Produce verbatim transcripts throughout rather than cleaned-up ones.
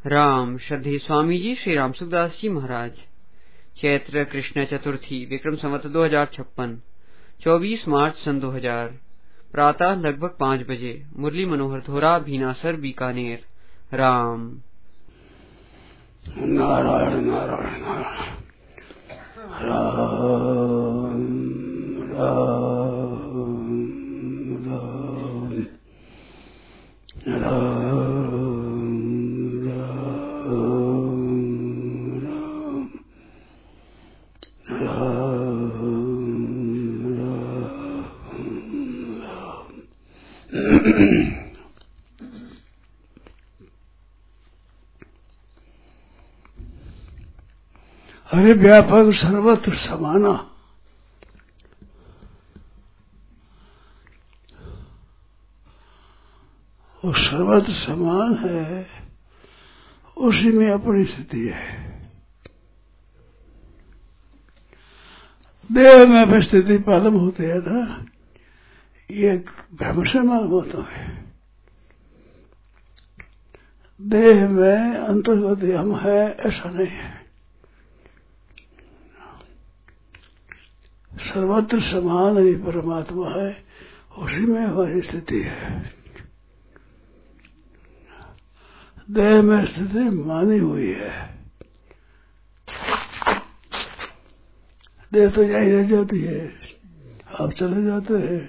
राम श्रद्धेय स्वामी जी श्री राम सुखदास जी महाराज। चैत्र कृष्ण चतुर्थी विक्रम संवत दो हजार छप्पन चौबीस मार्च सन दो हजार। प्रातः लगभग पाँच बजे। मुरली मनोहर धोरा, भीनासर, बीकानेर। राम नारायण नारायण नारायण राम राम राम हरि व्यापक सर्वत्र समाना। वो सर्वत्र समान है, उसी में अपनी स्थिति है। देह में भी स्थिति मालूम होती है ना, ये भ्रम से मालूम होता है। देह में अंतर्गत हम है ऐसा नहीं है। सर्वत्र समान ही परमात्मा है, उसी में हमारी स्थिति है। देह में स्थिति मानी हुई है। देह तो यही रह जाती है, आप चले जाते हैं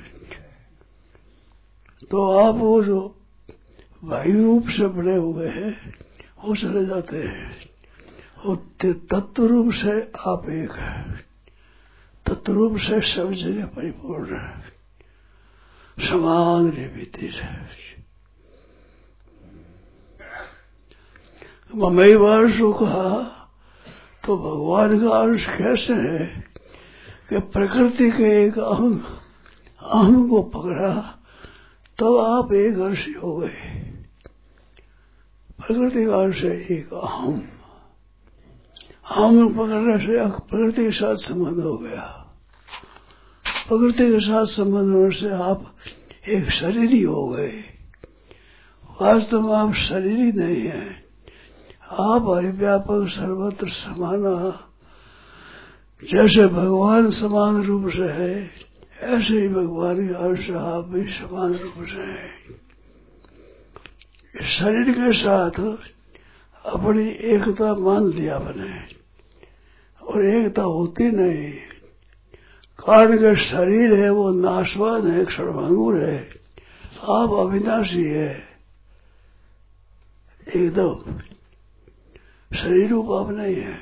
तो आप वो जो वायु रूप से बने हुए हैं वो चले जाते हैं, और तत्व रूप से आप एक है। तत्व रूप से सब जगह परिपूर्ण है, समान निर्मित है। ममई वारसु कहा तो भगवान का अंश कैसे है कि प्रकृति के एक अंग अहम को पकड़ा तो आप एक अंश हो गए। प्रकृति का अंश है एक अहम, अहम पकड़ने से प्रकृति के साथ संबंध हो गया। प्रकृति के साथ संबंध होने से आप एक शरीर ही हो गए। वास्तव में आप शरीर ही नहीं है, आप हरिव्यापक सर्वत्र समाना। जैसे भगवान समान रूप से है, ऐसे ही भगवान के अंश आप भी समान रूप से है। इस शरीर के साथ अपनी एकता मान लिया बने, और एकता होती नहीं। कारण के शरीर है वो नाशवान है, क्षणभंगुर है। आप अविनाशी है, एकदम शरीर रूप आप नहीं है।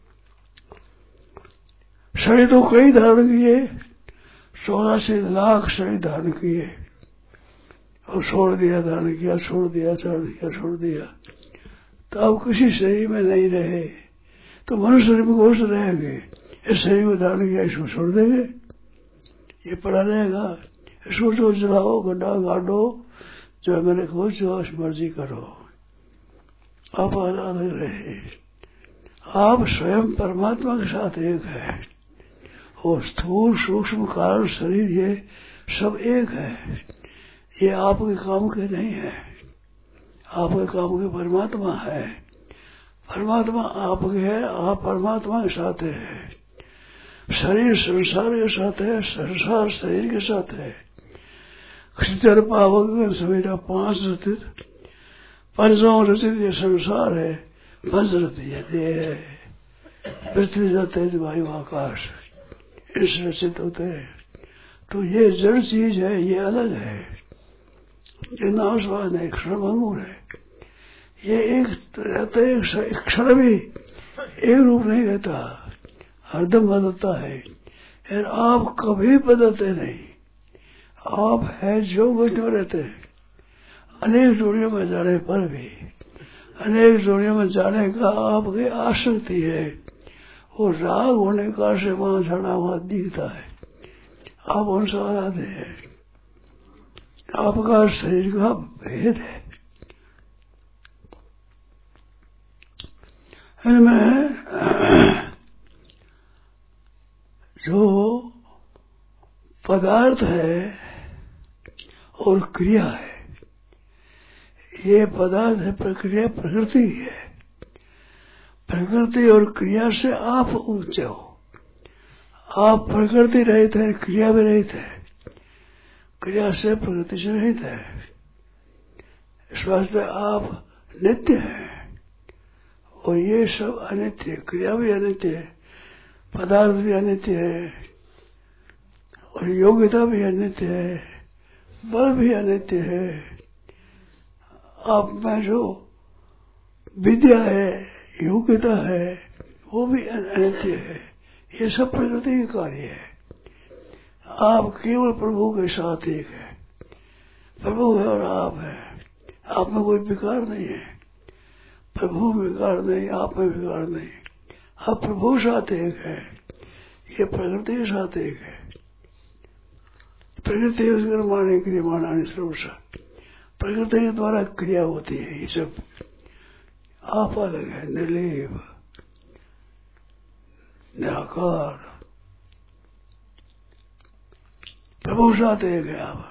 शरीर तो कई धारण किए, चौरासी लाख शरीर धारण किए, और छोड़ दिया, धारण किया, छोड़ दिया, धारण किया, छोड़ दिया, तो आप किसी शरीर में नहीं रहे। तो मनुष्य शरीर में कौन से रहेंगे? इस शरीर में धारण किया, इसको छोड़ देंगे, ये पड़ा रहेगा। इसको जो जलाओ, गड्ढा गाड़ो, जो मैंने कहो जो मर्जी करो, आप आजाद रहे। आप स्वयं परमात्मा के साथ एक है, और स्थूल सूक्ष्म कारण शरीर ये सब एक है। ये आपके काम के नहीं है, आपके काम के परमात्मा है। परमात्मा आपके है, आप परमात्मा के साथ है। शरीर संसार के साथ है, संसार शरीर के साथ है। क्षितर पावक सवेरा पांच रचित, पंचों रचित ये संसार है। पंच रचित ये देह है। पृथ्वी जा तेज वायु आकाश इस रचित होते हैं। तो ये जड़ चीज है, ये अलग है, ये नाशवान है, क्षणभंगुर है। ये एक रहता है, एक क्षण भी एक रूप नहीं रहता, हरदम बदलता है। और आप कभी बदलते नहीं, आप है जो वो जो रहते हैं। अनेक जोड़ियों में जाने पर भी, अनेक जोड़ियों में जाने का आपकी आसक्ति है, वो राग होने का से वहां चढ़ा हुआ दिखता है। आप उनसे आजाद है, आपका शरीर का भेद है। इनमें जो पदार्थ है और क्रिया है, ये पदार्थ है, प्रक्रिया प्रकृति है। प्रकृति और क्रिया से आप ऊंचे हो। आप प्रकृति रहित है, क्रिया भी रहित है, क्रिया से प्रकृति से रहित है। इस वास्ते आप नित्य हैं और ये सब अनित्य है। क्रिया भी अनित्य है, पदार्थ भी अनित्य है और योग्यता भी अनित्य है, बल भी अनित्य है। आप में जो विद्या है, योग्यता है, वो भी अनित्य है। ये सब प्रकृति के कार्य है। आप केवल प्रभु के साथ एक है। प्रभु है और आप है। आप में कोई विकार नहीं है। प्रभु में विकार नहीं, आप में विकार नहीं। आप प्रभु साथ एक है, ये प्रकृति के साथ एक है। प्रकृति उसके माने क्रिया मानानी सर्वसा, प्रकृति के द्वारा क्रिया होती है। ये सब आप अलग है, निर्लेप, निराकार, प्रभु साथ एक है। आप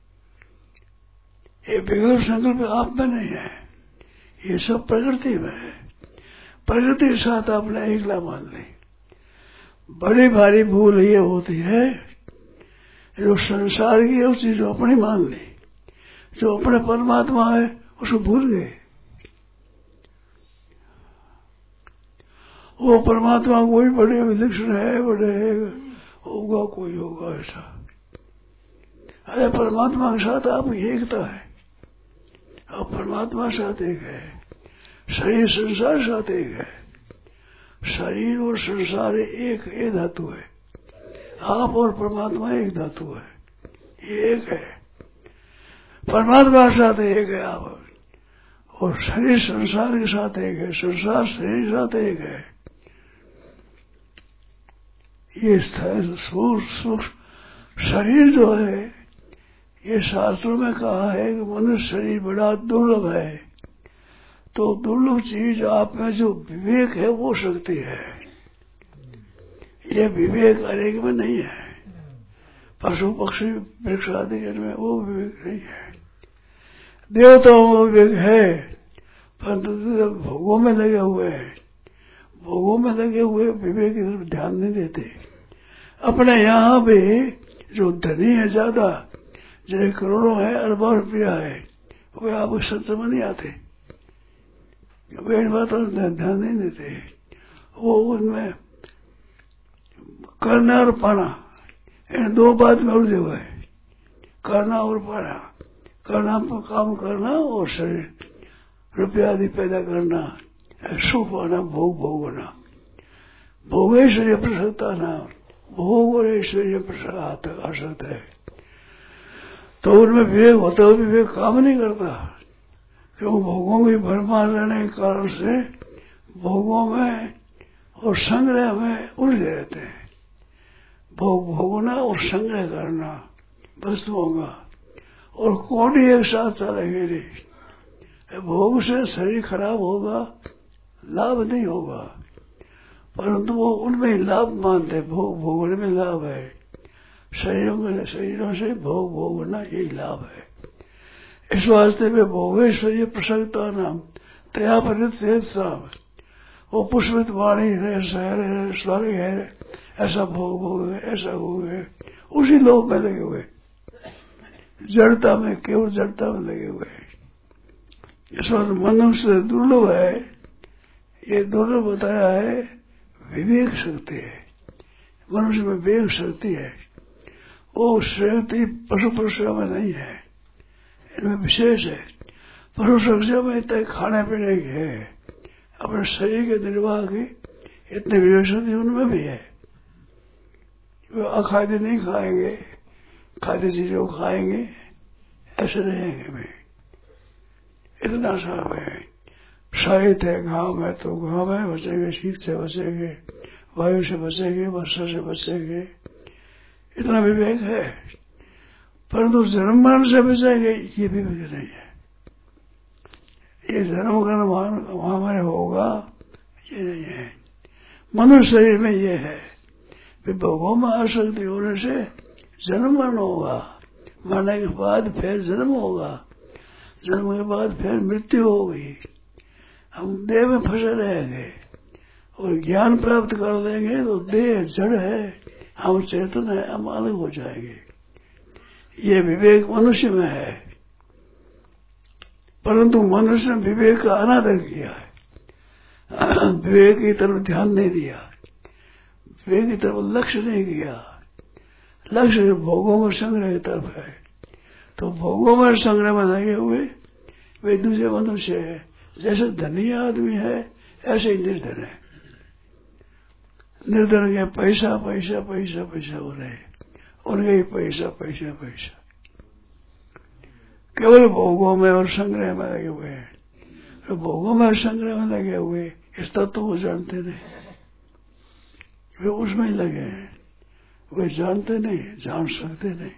ये विकल्प संकल्प आप में नहीं है, ये सब प्रकृति में है। प्रकृति के साथ आपने एकला मान ली। बड़ी भारी भूल ये होती है जो संसार की उस चीज को अपनी मान ली, जो अपने परमात्मा है उसको भूल गए। वो परमात्मा कोई बड़े विलक्षण है, बड़े होगा, कोई होगा ऐसा। अरे परमात्मा के साथ आपकी एकता है और परमात्मा साथ एक है। शरीर संसार साथ एक है। शरीर और संसार एक एक धातु है। आप और परमात्मा एक धातु है, ये एक है। परमात्मा के साथ एक है आप, और शरीर संसार के साथ एक है, संसार शरीर के साथ एक है। ये सूक्ष्म शरीर जो है, ये शास्त्रों में कहा है कि मनुष्य शरीर बड़ा दुर्लभ है। तो दुर्लभ चीज आप में जो विवेक है वो शक्ति है। ये विवेक अनेक में नहीं है। पशु पक्षी वृक्ष आदि में वो विवेक नहीं है। देवताओं में विवेक है, परंतु भोगों में लगे हुए हैं। भोगों में लगे हुए विवेक की तरफ ध्यान नहीं देते। अपने यहाँ भी जो धनी है ज्यादा, जैसे करोड़ों है, अरबों रुपया है, वे आपको सत्संग में नहीं आते, वे इन बातों पर ध्यान नहीं देते। वो उनमें करना और पाना, इन दो बात में उलझे हुए हैं। करना और पाना, करना पर काम करना और शरीर रुपया आदि पैदा करना, सुख पाना, भोग भोगना। भोग ऐश्वर्य प्रसन्नता ना, भोग और ऐश्वर्य प्रसन्न आसक्त है। तो उनमें विवेक होता हुआ विवेक काम नहीं करता, क्योंकि भोगों की भरमार रहने के कारण से भोगों में और संग्रह में उलझे रहते हैं। भोग भोगना और संग्रह करना वस्तुओं का, और कोडी एक साथ चलेंगे नहीं। भोग से शरीर खराब होगा, लाभ नहीं होगा, परंतु वो उनमें लाभ मानते, भोग भोगने में लाभ है। शरीरों में शरीरों से भोग भोगना यही लाभ है। इस वास्ते में भोगेश्वर्य प्रसन्नता नाम तया परित साम, वो पुष्पित वाणी है, शहर है, स्वर्ग है, ऐसा भोग भोग है, ऐसा भोग है, उसी लोग में लगे हुए, जड़ता में, केवल जड़ता में लगे हुए। इस वक्त मनुष्य दुर्लभ है। ये दुर्लभ बताया है, विवेक शक्ति है। मनुष्य में विवेक शक्ति है। वो शक्ति पशु पक्षियों में नहीं है, इनमें विशेष है। पशु पक्षियों में इतने खाने पीने की है, अपने शरीर के निर्वाह की इतनी विवेक शक्ति उनमें भी है। वो अखाद्य नहीं खाएंगे, खाद्य चीजों खाएंगे, ऐसे रहेंगे भी। इतना सब है। शायद है, घाम है तो घाम है, बचेंगे, शीत से बचेंगे, वायु से बचेंगे, वर्षा से बचेंगे, इतना विवेक है। परंतु जन्म मरण से बचेंगे, ये विवेक नहीं है। ये जन्म मरण वहां हमारे होगा, ये नहीं है। मनुष्य शरीर में ये है, भोगों में आसक्ति होने से जन्म मरण होगा, मरने के बाद फिर जन्म होगा। जन्म के बाद फिर मृत्यु हो गई, हम देह में फंसे रहेंगे और ज्ञान प्राप्त कर लेंगे तो देह जड़ है, हम चेतन है, हम अलग हो जाएंगे। ये विवेक मनुष्य में है, परंतु मनुष्य ने विवेक का अनादर किया है, विवेक की तरफ ध्यान नहीं दिया, विवेक की तरफ लक्ष्य नहीं किया। लक्ष्य भोगों में संग्रह की तरफ है, तो भोगों में संग्रह में लगे हुए वे दूसरे मनुष्य है। जैसे धनी आदमी है ऐसे ही निर्धन है। निर्धन के पैसा पैसा पैसा पैसा हो रहे, उनके ही पैसा पैसा पैसा, केवल भोगों में और संग्रह में लगे हुए हैं। तो भोगों में और संग्रह में लगे हुए इस तत्व को जानते नहीं, वे उसमें ही लगे हैं, वे जानते नहीं, जान सकते नहीं,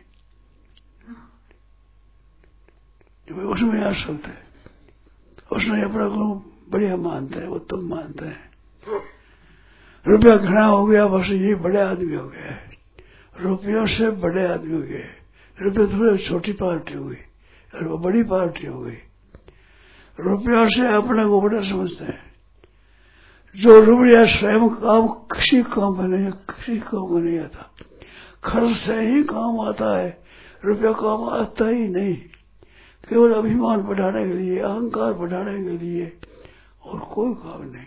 वे उसमें आ सकते हैं। उसमें अपना को बढ़िया मानते हैं, उत्तम मानते हैं। रुपया घना हो गया, बस ये बड़े आदमी हो गए, रुपयों से बड़े आदमी हो गए। रुपये थोड़ी छोटी पार्टी हो गई और वो बड़ी पार्टी हो गई। रुपयों से अपने को बड़ा समझते हैं। जो रुपया स्वयं काम किसी काम में नहीं, किसी काम में नहीं आता, खर्च से ही काम आता है, रुपया काम आता ही नहीं। केवल अभिमान बढ़ाने के लिए, अहंकार बढ़ाने के लिए, और कोई काम नहीं।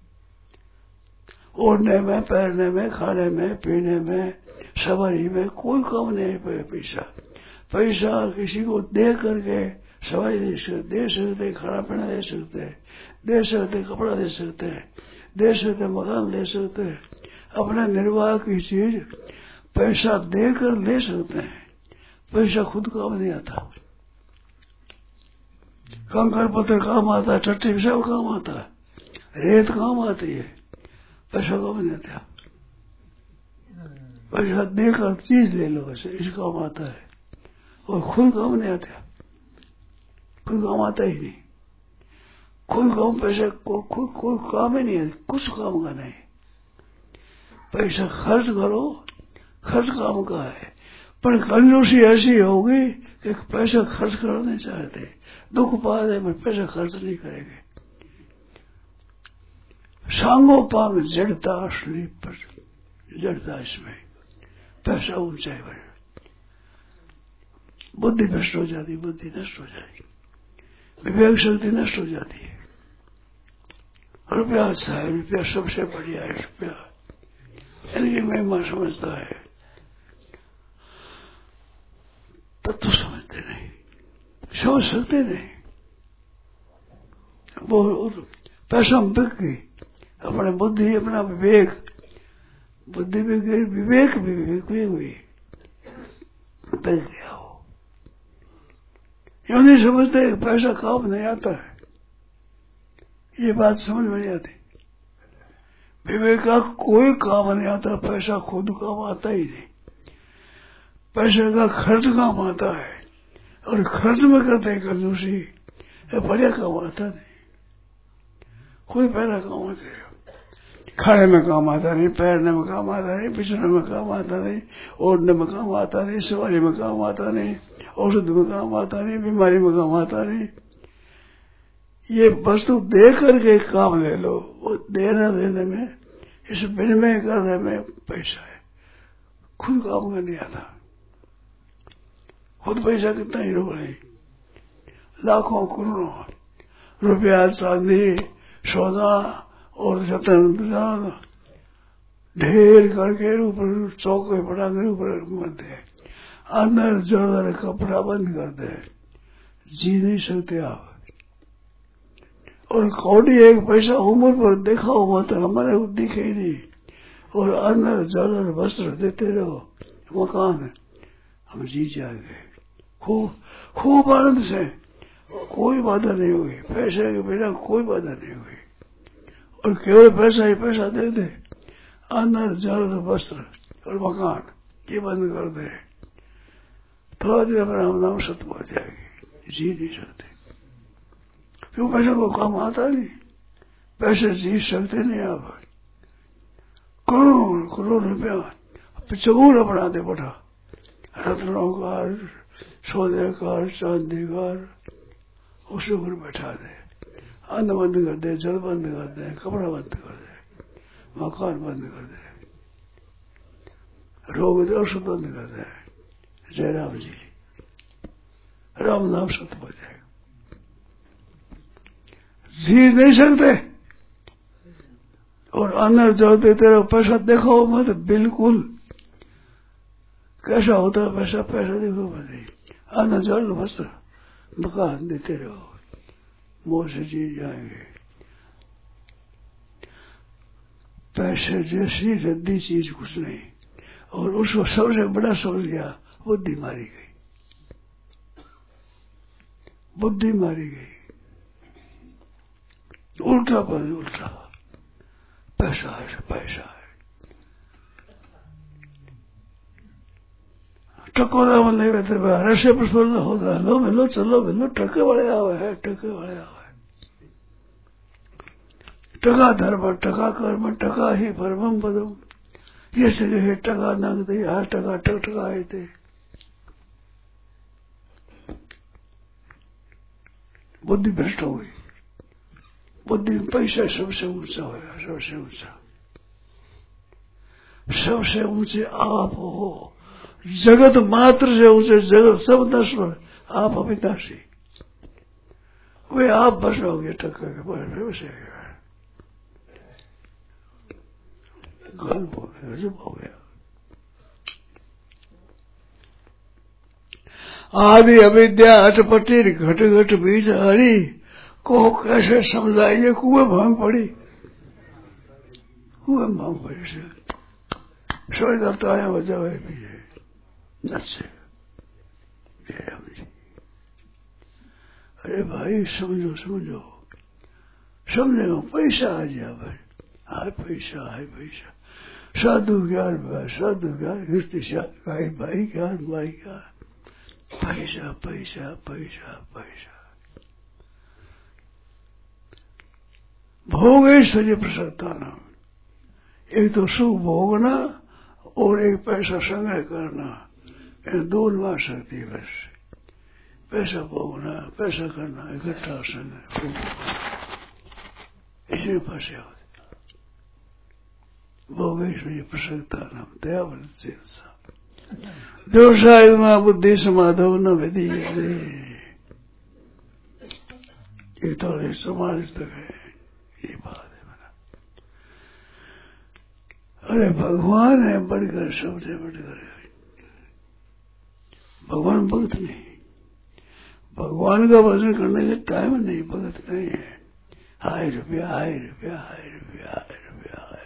ओढ़ने में, पहनने में, खाने में, पीने में, सवारी में कोई काम नहीं है। पैसा पैसा किसी को दे करके सवारी दे सकते, दे सकते, खाना पीना दे सकते, दे सकते, कपड़ा दे सकते, दे सकते, मकान दे सकते, अपने निर्वाह की चीज पैसा देकर ले सकते हैं। पैसा खुद काम नहीं आता। कंकर पत्थर काम आता है, टट्टी सब काम आता है, रेत काम आती है, पैसा काम नहीं आता। पैसा देकर चीज ले लो, वैसे इस काम आता है, और खुद काम नहीं आता, खुद काम आता ही नहीं। खुद काम पैसा को खुद कोई काम ही नहीं है, कुछ काम का नहीं। पैसा खर्च करो, खर्च काम का है, पर कंजूसी ऐसी होगी कि पैसा खर्च करना नहीं चाहते, दुख पाते पर पैसा खर्च नहीं करेंगे। सांगो पांग जड़ता असली पर जड़ता, इसमें पैसा ऊंचाई पर बुद्धि भ्रष्ट हो जाती, बुद्धि नष्ट हो जाती, विवेक शक्ति नष्ट हो जाती है। रुपया अच्छा है, रुपया सबसे बढ़िया है, रुपया इनकी महिमा समझता है, तब तो समझते नहीं, समझ सकते नहीं। वो पैसा बिक गई, अपने बुद्धि, अपना विवेक, बुद्धि भी गई, विवेक भी विवेक भी हुई, बिक गया। वो यूं नहीं समझते पैसा काम नहीं आता है, ये बात समझ में नहीं आती। विवेक का कोई काम नहीं आता, पैसा खुद काम आता ही नहीं। पैसे का खर्च काम आता है, और खर्च में करते हैं कंजूसी, बढ़िया काम आता नहीं। कोई पहला काम आता है, खाने में काम आता नहीं, पैरने में काम आता नहीं, बिछने में काम आता नहीं, ओढ़ने में काम आता नहीं, सवारी में काम आता नहीं, औषध में काम आता नहीं, बीमारी में काम आता नहीं। ये वस्तु दे करके काम ले लो, वो देना देने में, इस विनिमय करने में पैसा है, खुद काम का नहीं आता। खुद पैसा कितना ही रोक रहे, लाखों करोड़ों रुपया, चांदी, सोना और जतन ढेर करके ऊपर चौके बढ़ा कर ऊपर बनते, अंदर जोरदार कपड़ा बंद कर दे, जी नहीं सकते आप। और कौड़ी एक पैसा उम्र पर देखा हुआ तो हमारे को दिखे ही नहीं, और अंदर जोरदार वस्त्र देते रहो, मकान, हम जी जाएंगे खूब खूब आनंद से, कोई बाधा नहीं हुई, पैसे के बिना कोई बाधा नहीं हुई। और केवल पैसा ही पैसा दे दे, अंदर जल वस्त्र और मकान ये बंद कर दे, थोड़ा देर में हम नाम सत्य पा जाएगी, जी नहीं सकते। क्यों? पैसे को काम आता नहीं, पैसे जी सकते नहीं आप। करोड़ करोड़ रुपया चबूरा बनाते बैठा, रत्नों का, सोने का, चांदी का, उसके ऊपर बैठा दे, अन्न बंद कर दे, जल बंद कर दे, कपड़ा बंद कर दे, मकान बंद कर दे, रोग औषध बंद कर दे। जय राम जी, राम नाम सत्य हो जाएगा। जी नहीं सकते और अन्न जो देते रहो, पैसा देखो मत, बिल्कुल कैसा होता है पैसा, पैसा देखो मत, अन्न जल वस्त्र मकान देते रहो, मोह से जी जाएंगे। पैसे जैसी रद्दी चीज कुछ नहीं, और उसको सबसे बड़ा समझ गया, बुद्धि मारी गई, बुद्धि मारी गई। उल्टा पर उल्टा, पैसा है पैसा है, टकोरा मन नहीं रहते, हर्षे प्रफुल्ल होगा, लो मिलो चलो मिलो, टके वाले आवे है, टके वाले आवे, टका धर्म टका कर्म टका ही परमम पदम, ये सगे है टका नंग दे, हर टका टक टका है थे। बुद्धि भ्रष्ट हो गई, बुद्धि पैसा सबसे ऊंचा होगा, सबसे ऊंचा, सबसे ऊंचे आप हो, जगत मात्र से ऊंचे, जगत सब नश्वर, आप अविनाशी, वे आप बसोगे टक्कर के पर बसेगा, गर्व हो गया, जब हो गया। आदि अविद्या अटपटी घट घट बीज हरी को कैसे समझाइए, कुएं भांग पड़ी, कुएं भांग पड़ी से सोई दफ्ता आया बजा हुए पीछे नचे। अरे भाई समझो समझो, समझेगा पैसा आ जाए भाई, हाय पैसा हाय पैसा, साधु ज्ञान भाई साधु ज्ञान, हिस्ती भाई भाई ज्ञान भाई ज्ञान, पैसा पैसा पैसा पैसा, भोग ऐश्वर्य प्रसन्नता नाम, एक तो सुख भोगना और एक पैसा संग्रह करना, इन दो मार सकती है बस। पैसा भोगना, पैसा करना, इकट्ठा संग्रह, इसमें फंसे होते। भोग ऐश्वर्य प्रसन्नता नाम दया बलते दोषाय मां बुद्धि समाधो न विधि, ये तो समाज तक है, ये बात है मेरा। अरे भगवान है बढ़कर, सबसे बढ़कर, भगवान भक्त नहीं, भगवान का भजन करने का टाइम नहीं, भगत नहीं है। हाय रुपया हाय रुपया हाय रुपया हाय रुपया हाय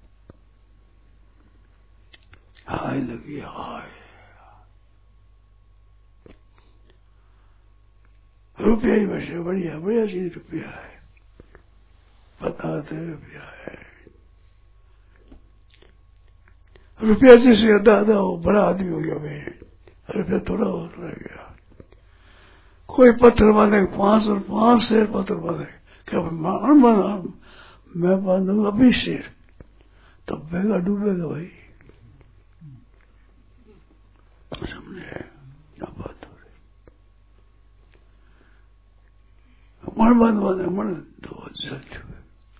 हाय लगी हाय, रुपया ही वैसे बढ़िया बढ़िया चीज रुपया है, बताते रुपया है, रुपया जिससे दादा हो बड़ा आदमी हो गया भाई, रुपया थोड़ा और रह गया। कोई पत्थर बांधे पांच और पांच शेर पत्थर बांधे, क्या मान बना मैं बांधूंगा बीस शेर, तब बेगा डूबेगा भाई, समझे क्या बात हो रही। मन बांध बांधे मन दो चल चुके।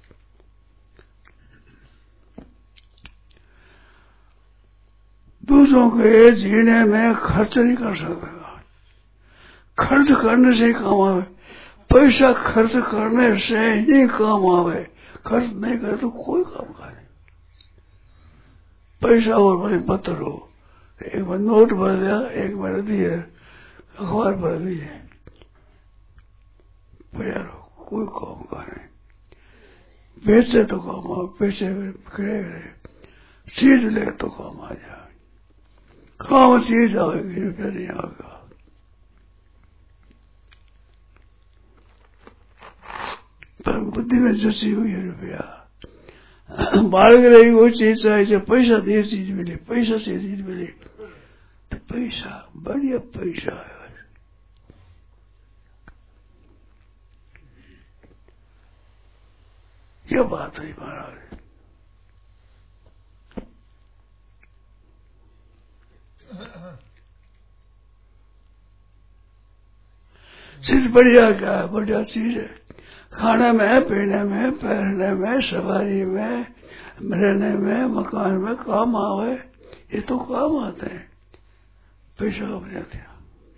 दूसरों के जीने में खर्च नहीं कर सकता, खर्च करने से ही काम आवे, पैसा खर्च करने से ही काम आवे, खर्च नहीं करे तो कोई काम का नहीं। पैसा और बड़े पत्थर हो, एक बार नोट भर दिया, एक बार दिए अखबार भर दिए, पैसा कोई काम का नहीं। बेचे तो काम आ, बेचे करे चीज ले तो काम आ जाए, काम चीज आएगी रुपया नहीं आएगा। पर बुद्धि में जसी हुई है रुपया, बालक रही वो चीज चाहिए, पैसा दे चीज मिले, पैसा से चीज मिले, तो पैसा बढ़िया पैसा है। ये बात है महाराज। चीज बढ़िया क्या है? बढ़िया चीज है। खाने में, पीने में, पहनने में, सवारी में, रहने में, मकान में काम आवे, ये तो काम आते हैं। पैसा कब जाते हैं?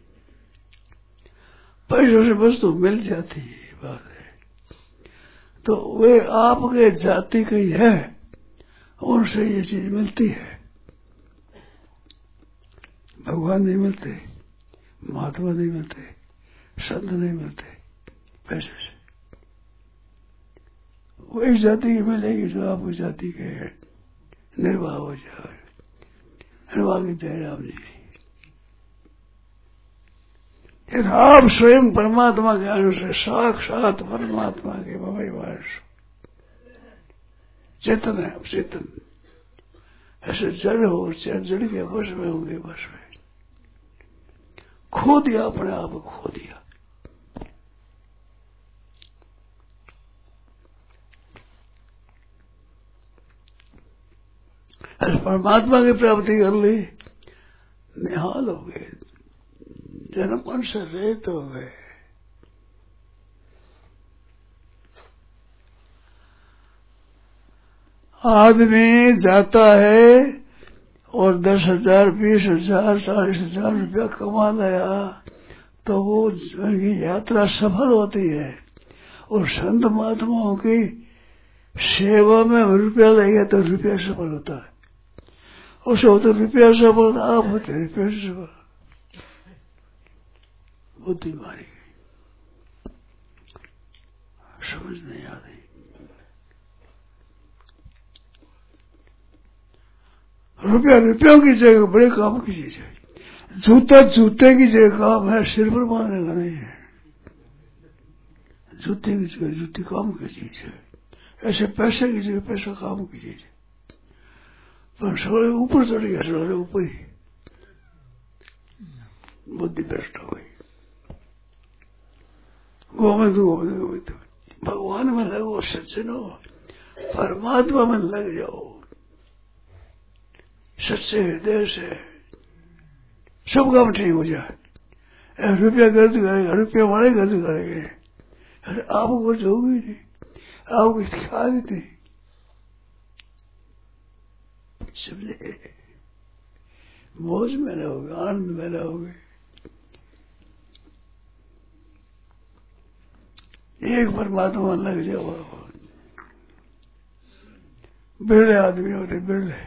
पैसों से वस्तु मिल जाती है, बात है। तो वे आपके जाति की है, उनसे ये चीज मिलती है। भगवान नहीं मिलते, महात्मा नहीं मिलते, संत नहीं मिलते पैसे से। वो एक जाति की मिलेगी जो आपकी जाति के निर्वाह हो जाए। निर्वाह की जय राम जी। आप स्वयं परमात्मा के अनुसार साक्षात परमात्मा के भवई वास चेतन है, चेतन ऐसे जड़ हो, जड़ के वश में होंगे, वश में खो दिया, अपने आप को खो दिया। ऐसे परमात्मा की प्राप्ति कर ली, निहाल हो गए, जन्मपन से रेत हो गए। आदमी जाता है और दस हजार, बीस हजार, चालीस हजार रुपया कमा लाया तो वो उनकी यात्रा सफल होती है। और संत महात्माओं की सेवा में रुपया लगेगा तो रुपया सफल होता है। उसे होते रुपया सफल, आप होते रुपया सफल। बुद्धि मारी गई, समझ नहीं आ रही। रुपया रुपयों की जगह बड़े काम की चीज है। जूता जूते की जगह काम है, सिर पर बांधने का नहीं है। जूते की जगह जूती काम की चीज है। ऐसे पैसे की जगह पैसा काम की चीज है। पर सोले ऊपर चढ़ गया, सोले ऊपर ही बुद्धि भ्रष्ट हो गई। गोविंद गोविंद गोविंद भगवान में लगो, सज्जनो परमात्मा में लग जाओ, सच्चे हृदय से सब काम ठीक हो जाए। रुपया गलती करेगा, रुपया वाले गलती करेंगे, अरे आपको कुछ होगी नहीं, आपको कुछ ख्याल ही नहीं। समझे? मौज में रहोगे, आनंद में रहोगे। एक परमात्मा लग जाओ। बिरले आदमी होते, बिरले।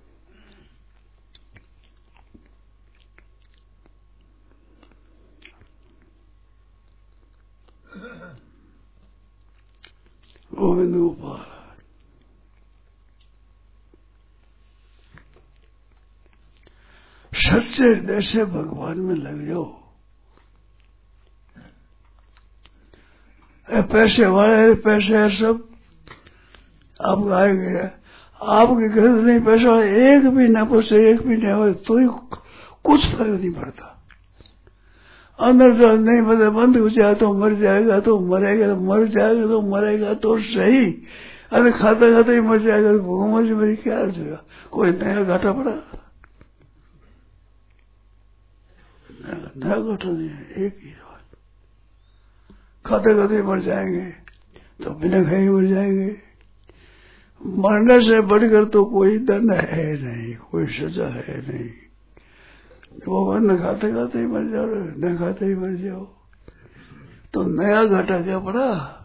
गोविंद गोपाल सच्चे हृदय से भगवान में लग जाओ। पैसे वाले पैसे है सब आपको आएंगे, आपकी गरज नहीं। पैसा एक भी न पहुंचे, एक भी नहीं हो तो ही कुछ फर्क नहीं पड़ता। अंदर जो नहीं मतलब बंद हो जाए तो मर जाएगा, तो मरेगा, तो मर जाएगा, तो मरेगा तो सही। अरे खाता खाता ही मर जाएगा तो भूखमर से मेरी क्या अर्थ होगा? कोई नया घाटा पड़ा? नया घाटा नहीं है, एक ही बात। खाते खाते मर जाएंगे तो बिना खाए मर जाएंगे। मरने से बढ़कर तो कोई दंड है नहीं, कोई सजा है नहीं। वो न खाते खाते ही मर जाओ, न खाते ही मर जाओ तो नया घाटा क्या पड़ा?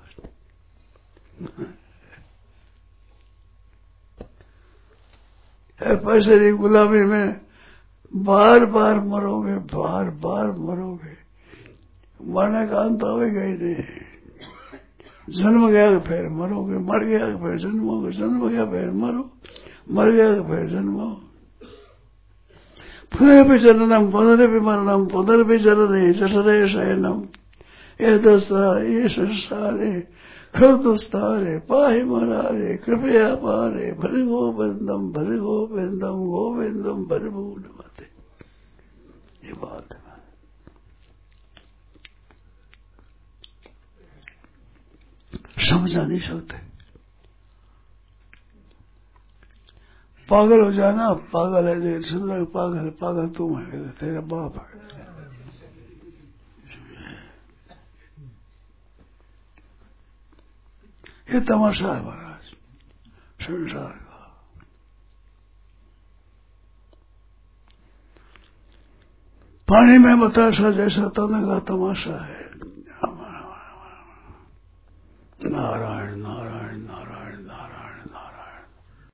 पैसे की गुलामी में बार बार मरोगे, बार बार मरोगे। मरने का अंत आवेगा ही नहीं। जन्म गया फिर मरोगे, मर गया फिर जन्मोगे, जन्म गया फिर मरो, मर गया फिर जन्मो। पुनरपि जननम पुनरपि मरणम पुनरपि जनने जठरे शयनम ये दोस्तारे ये संसारे खर दोस्तारे पाहि मरारे कृपया पारे भरि गोविंदम भरि गोविंदम गोविंदम भरि भूनमते। ये बात है। समझा नहीं सकते। पागल हो जाना, पागल है सुन रहे, पागल पागल तुम है, तेरा बाप है। ये तमाशा है महाराज संसार का। पानी में बताशा जैसा तन का तमाशा है। नारायण